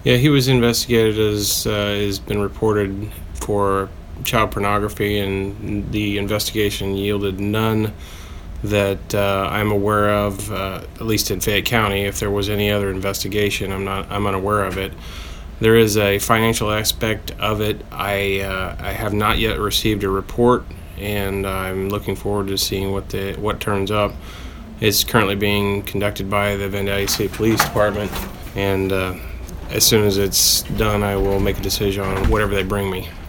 Yeah, he was investigated as has been reported for child pornography, and the investigation yielded none that I'm aware of, at least in Fayette County. If there was any other investigation, I'm unaware of it. There is a financial aspect of it. I have not yet received a report, and I'm looking forward to seeing what turns up. It's currently being conducted by the Vandalia State Police Department, and as soon as it's done, I will make a decision on whatever they bring me.